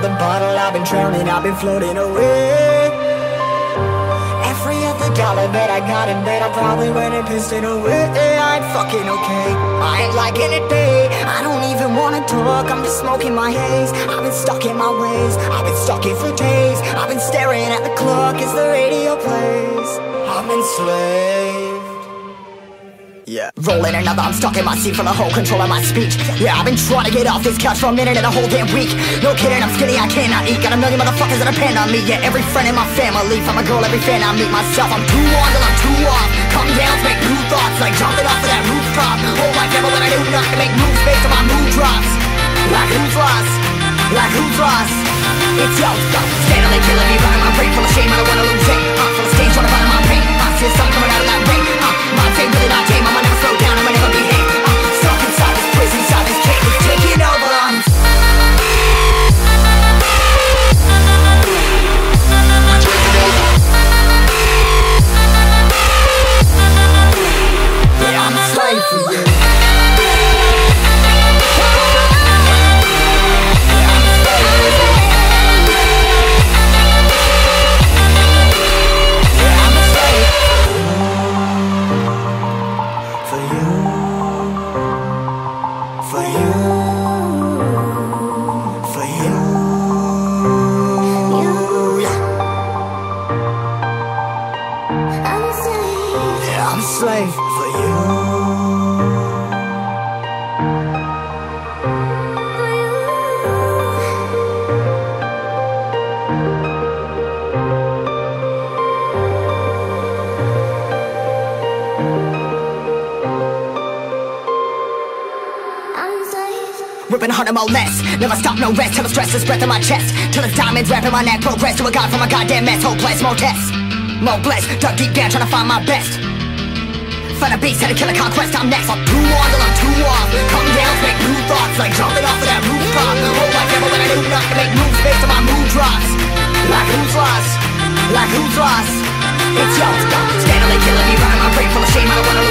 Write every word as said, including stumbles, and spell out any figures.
of the bottle, I've been drowning, I've been floating away. Every other dollar that I got in bed, I probably went and pissed it away. I ain't fucking okay, I ain't liking it, babe. I don't even wanna talk, I'm just smoking my haze. I've been stuck in my ways, I've been stuck here for days. I've been staring at the clock as the radio plays. I'm enslaved. Yeah. Rolling another, I'm stuck in my seat, for the whole control of my speech. Yeah, I've been trying to get off this couch for a minute and a whole damn week. No kidding, I'm skinny, I cannot eat. Got a million motherfuckers that depend on me. Yeah, every friend in my family, from a girl, every fan I meet myself. I'm too on till I'm too off. Come down to make new thoughts, like jumping off of that rooftop. Hold my camera when I do not to make moves based on my mood drops. Like who's lost? Like who's lost? It's yo, yo, steadily killing me, running my brain full of shame. I don't wanna lose it. Uh, full of stage, trying to find my pain. I see the sun coming out of that rain. Uh, my fame really not tame. I'ma never slow down, I'ma never behave. Uh, stuck inside this prison, inside this cage, it's taking over. I'm yeah, I'm a slave for you. I'm a slave for you. Ripping hard and more less, never stop, no rest. Till the stress is breath in my chest, till it's diamonds wrapping my neck. Progress to a god from a goddamn mess. Hopeless, more tests, more blessed. Dug deep down trying to find my best. Find a beast, had to kill a conquest, I'm next. I'm too on till I'm too off. Come down, make new thoughts, like jumping off of that rooftop. Hold my camera when I do not to make moves based on my mood drops. Like who's lost? Like who's lost? It's yo, steadily killing me, running my brain full of shame. I don't wanna lose